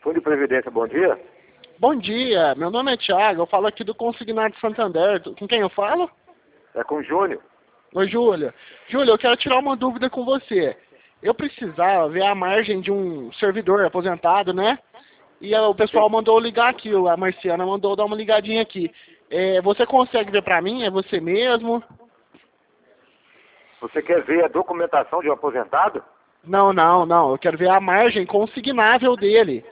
Fundo de Previdência, bom dia. Bom dia, meu nome é Thiago, eu falo aqui do Consignado Santander. Com quem eu falo? É com o Júnior. Oi, Júlia. Júlia, eu quero tirar uma dúvida com você. Eu precisava ver a margem de um servidor aposentado, né? E o pessoal mandou ligar aqui, a Marciana mandou dar uma ligadinha aqui. Você consegue ver pra mim? É você mesmo? Você quer ver a documentação de um aposentado? Não, não, não. Eu quero ver a margem consignável dele.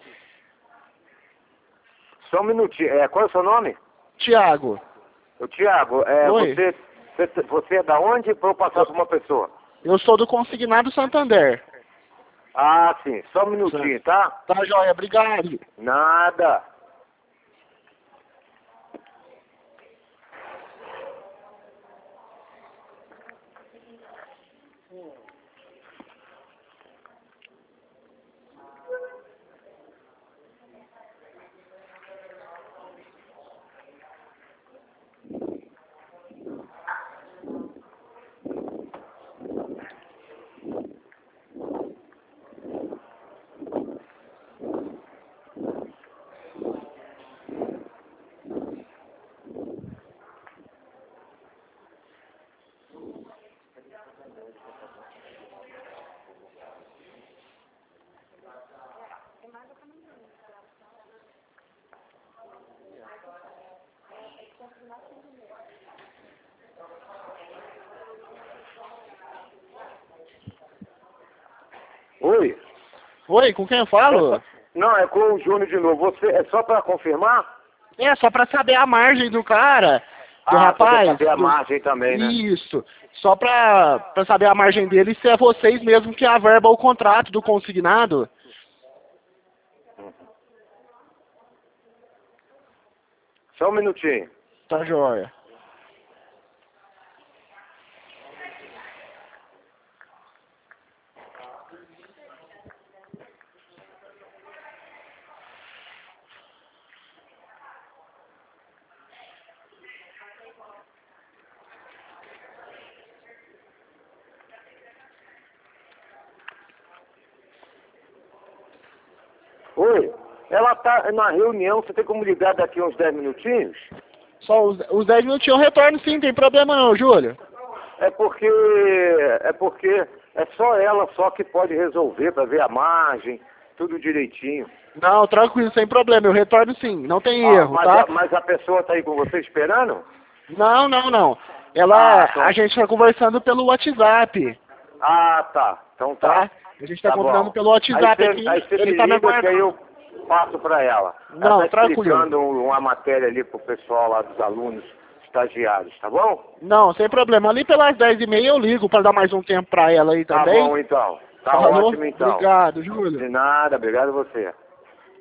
Só um minutinho. Qual é o seu nome? Tiago. O Tiago, Oi. você é da onde para eu passar para uma pessoa? Eu sou do Consignado Santander. Ah, sim. Só um minutinho, tá? Tá, joia. Obrigado. Nada. Oi. Oi, com quem eu falo? Não, é com o Júnior de novo. Você é só para confirmar? Só pra saber a margem do cara, do Você rapaz. quer saber a margem também, né? Isso. Só pra saber a margem dele, se é vocês mesmo que averba o contrato do consignado. Só um minutinho. Tá joia. Oi. Ela tá na reunião, você tem como ligar daqui uns 10 minutinhos? Só os 10 minutinhos eu retorno sim, tem problema não, Júlio. É porque é só ela só que pode resolver para ver a margem, tudo direitinho. Não, tranquilo, sem problema, eu retorno sim, não tem erro, tá? Mas a pessoa tá aí com você esperando? Não, não, não. Tá. A gente tá conversando pelo WhatsApp, Ah, tá. Então tá. tá? A gente tá Tá conversando bom. pelo WhatsApp aqui, Aí você ele me tá me liga que aí aguardando. eu passo para ela. Não, Ela tá tranquilo. explicando uma matéria ali pro pessoal lá dos alunos estagiários, tá bom? Não, sem problema. Ali pelas 10h30 eu ligo para dar mais um tempo para ela aí Tá também. bom então. Tá Falou? ótimo então. Obrigado, Júlio. De nada, obrigado a você.